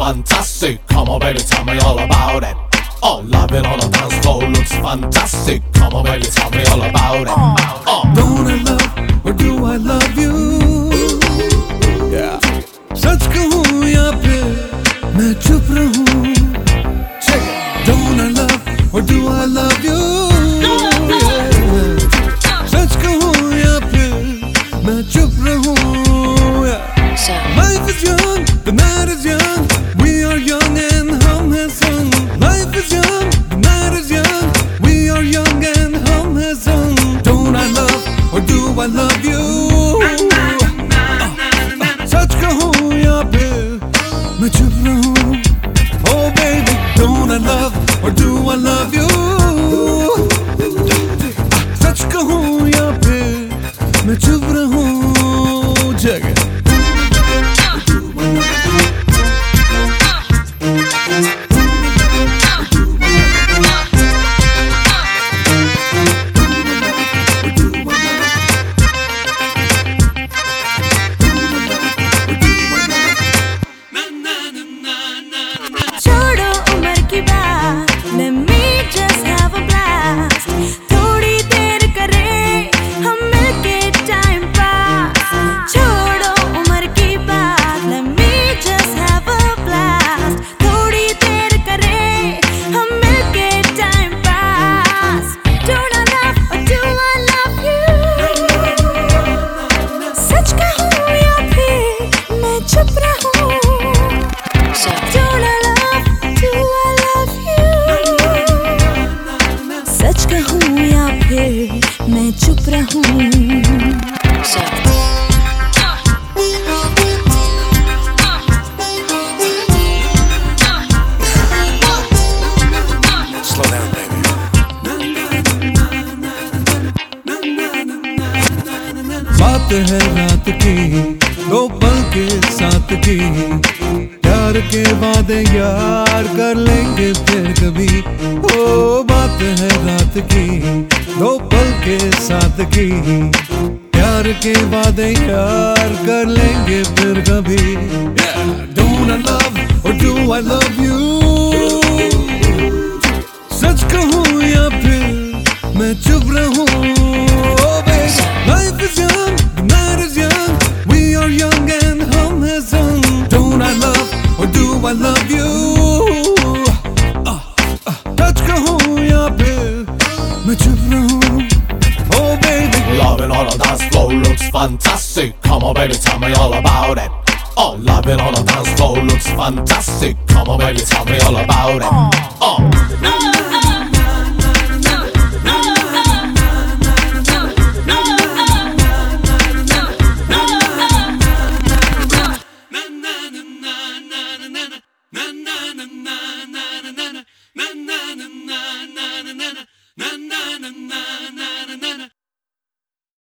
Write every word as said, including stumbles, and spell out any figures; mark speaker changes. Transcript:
Speaker 1: fantastic. Come on baby, tell me all about it. Oh, loving on a dance floor looks fantastic. Come on baby, tell me all about it. Oh.
Speaker 2: Don't I love or do I love you?
Speaker 1: Yeah.
Speaker 2: सच कहूँ या फिर मैं चुप रहूँ? Don't I love or do I love you? सच कहूँ या फिर मैं चुप रहूँ? Life is young, the night is young. We are young and hum has sung. Life is young, the night is young. We are young and hum has sung. Don't I love or do I love you? सच कहूँ या फिर मैं चुप रहूँ? Oh baby, don't I love or do I love you? सच कहूँ या फिर मैं चुप रहूँ? जगह
Speaker 3: मैं चुप रहूं?
Speaker 2: Slow down, baby. बात है रात की दो पल के साथ की, प्यार के वादे यार कर लेंगे फिर कभी। ओ बात है रात की दो पल के साथ की, प्यार के वादे यार कर लेंगे फिर कभी। Yeah. Don't I love or do I love you? सच कहूँ या फिर मैं चुप रहूँ? Oh baby, life is young, the night is young. We are young and hum has sung. Don't I love or do I love you? uh, uh, सच कहूँ या फिर मैं चुप रहूँ? Oh baby,
Speaker 1: loving on a dance floor looks fantastic. Come on baby, tell me all about it. Oh, loving on a dance floor looks fantastic. Come on baby, tell me all about it. Oh.